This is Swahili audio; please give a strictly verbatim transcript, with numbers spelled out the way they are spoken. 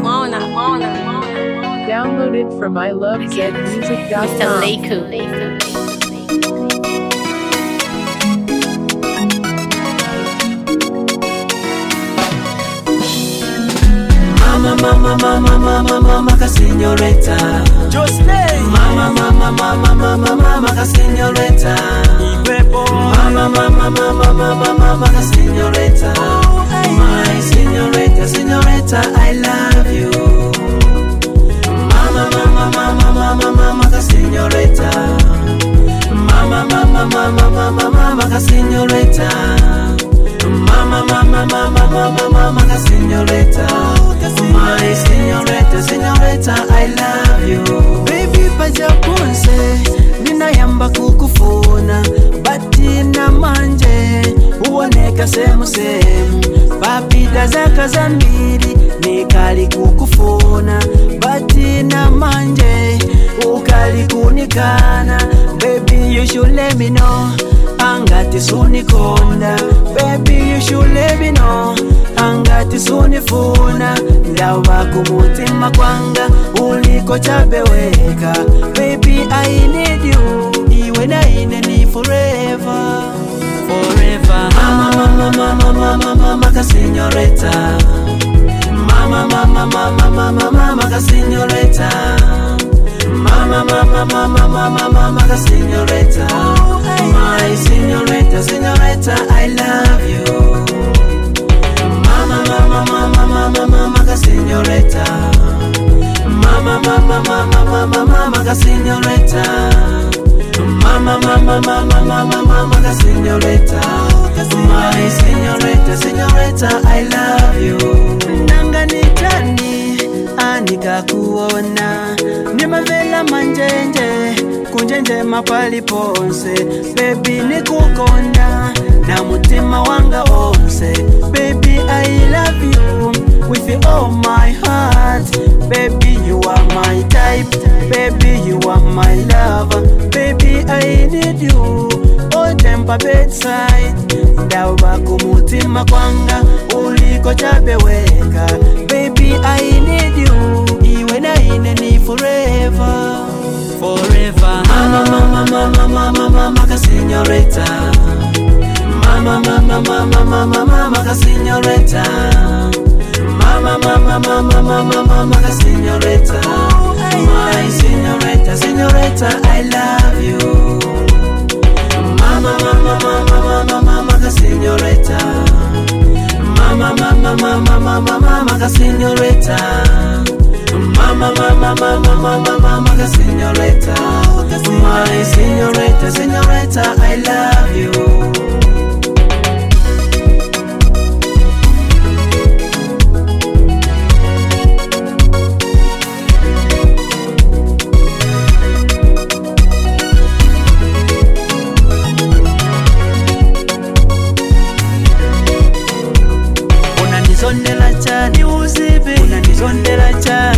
Mona, Mona, Mona. Downloaded from I love zed music dot com. Mister Leiku. Mama, mama, mama, mama, mama, ka señorita. Just stay. Mama, mama, mama, mama, mama, ka señorita. Mama, mama, mama, mama, mama, ka señorita. My señorita, señorita, I love you. Mama, mama, mama, mama, mama, ka señorita. Mama, mama, mama, mama, mama, ka señorita. Mama, mama, mama, mama, mama, ka señorita. My señorita, señorita, I love you. Baby, paja ponse, nina yamba kukufuna, bati na manje, uoneka semu semu. Papida zaka zambiri, nikali kukufuna, bati na manje, ukali kunikana. Baby, you should let me know, angati sunikonda. Baby, you should let me know, angati sunifuna. Ndawa kumutima kwanga, uliko chabeweka. Baby, I need you, iwe na ineni forever, forever. Mama, mama, mama, mama, mama, ka señorita. Mama, mama, mama, mama, mama, ka señorita. Mama, mama, mama, mama, mama, ka señorita. My señorita, señorita, I love you. Mama, mama, mama, mama, mama, ka señorita. Mama, mama, mama, mama, mama, ka señorita. Mama, mama, mama, mama, mama, ka señorita. My señorita, señorita, I love you. Nanga nitani, anika kuona, nimavela manjenje, kunjenje mapali ponse. Baby nikukonda, na mutima wanga onse. Baby I love you, with all my heart. Baby you are my type, baby you are my lover. Baby I need you, all temper bedside. Ndawa kumutima kwanga, uliko chabeweka. Baby I need you, iwe na ineni forever, forever. Mama, mama, mama, mama, mama, ka señorita. Mama, mama, mama, mama, mama, ka señorita. Mama, mama, mama, mama, mama, ka señorita. My señorita, señorita, I love you. Mama, mama, mama, mama, mama, ka señorita. Mama, mama, mama, mama, mama, ka señorita. Mama, mama, mama, mama, mama, ka señorita. My señorita, señorita, I love you. Unanizondela cha ni uzibe, unanizondela cha